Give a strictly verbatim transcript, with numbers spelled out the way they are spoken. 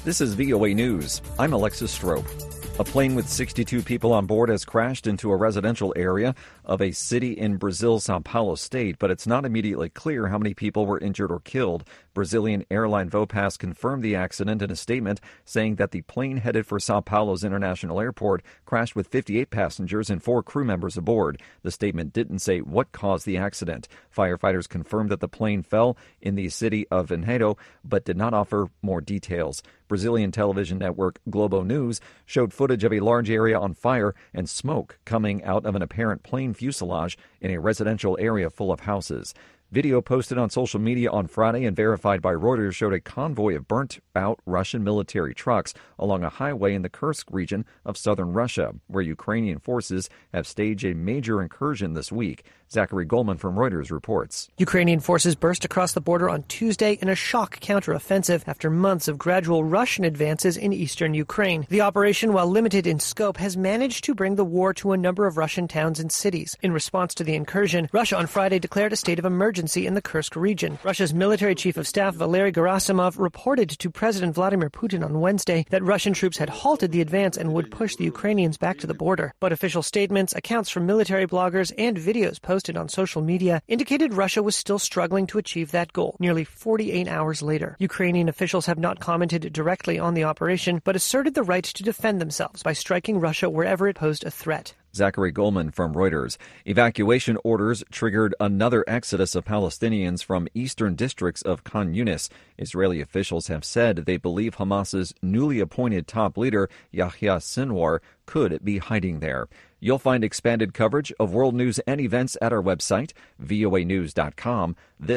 This is V O A News. I'm Alexis Strope. A plane with sixty-two people on board has crashed into a residential area of a city in Brazil's Sao Paulo state, but it's not immediately clear how many people were injured or killed. Brazilian airline Vopas confirmed the accident in a statement, saying that the plane headed for Sao Paulo's international airport crashed with fifty-eight passengers and four crew members aboard. The statement didn't say what caused the accident. Firefighters confirmed that the plane fell in the city of Vinhedo, but did not offer more details. Brazilian television network Globo News showed footage of a large area on fire and smoke coming out of an apparent plane fuselage in a residential area full of houses. Video posted on social media on Friday and verified by Reuters showed a convoy of burnt-out Russian military trucks along a highway in the Kursk region of southern Russia, where Ukrainian forces have staged a major incursion this week. Zachary Goldman from Reuters reports. Ukrainian forces burst across the border on Tuesday in a shock counteroffensive after months of gradual Russian advances in eastern Ukraine. The operation, while limited in scope, has managed to bring the war to a number of Russian towns and cities. In response to the incursion, Russia on Friday declared a state of emergency in the Kursk region. Russia's military chief of staff, Valery Gerasimov, reported to President Vladimir Putin on Wednesday that Russian troops had halted the advance and would push the Ukrainians back to the border. But official statements, accounts from military bloggers, and videos posted on social media indicated Russia was still struggling to achieve that goal nearly forty-eight hours later. Ukrainian officials have not commented directly on the operation, but asserted the right to defend themselves by striking Russia wherever it posed a threat. Zachary Goldman from Reuters. Evacuation orders triggered another exodus of Palestinians from eastern districts of Khan Yunis. Israeli officials have said they believe Hamas's newly appointed top leader, Yahya Sinwar, could be hiding there. You'll find expanded coverage of world news and events at our website, V O A news dot com. This